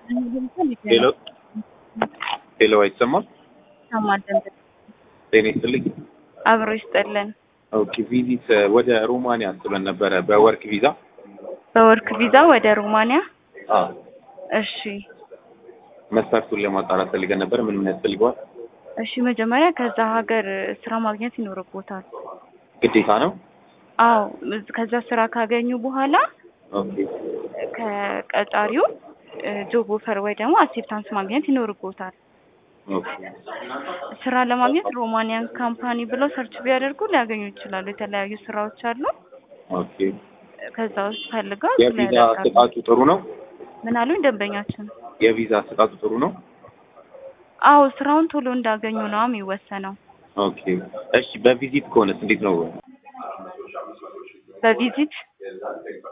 ሄሎ ሄሎ፣ አይሰማም? ሰማደን ጤና ይስጥልኝ። አብሮ ይስጥልን። ኦኬ፣ ቪዚት ወደ ሮማንያ አስበን ነበረ በወርክ ቪዛ። በወርክ ቪዛ ወደ ሮማንያ? አዎ። እሺ መስፈርቱን ለማጣራት ፈልገን ነበር። ምን ምን ያስፈልገዋል? እሺ፣ መጀመሪያ ከዛ ሀገር ስራ ማግኘት ይኖርቦታል። ግዴታ ነው? አዎ፣ ከዛ ስራ ካገኙ በኋላ ኦኬ ከቀጣሪው ጆብ ኦፈር ወይ ደግሞ አክሴፕታንስ ማግኘት ይኖርቦታል። ኦኬ ስራ ለማግኘት ሮማኒያን ካምፓኒ ብለው ሰርች ቢያደርጉ ሊያገኙ ይችላሉ። የተለያዩ ስራዎች አሉ። ኦኬ። ከዛ ውስጥ ፈልገው የቪዛ አሰጣጡ ጥሩ ነው? ምን አሉኝ ደንበኛችን? የቪዛ አሰጣጡ ጥሩ ነው? አዎ፣ ስራውን ቶሎ እንዳገኙ ነው የሚወሰነው። ኦኬ እሺ። በቪዚት ከሆነስ እንዴት ነው? በቪዚት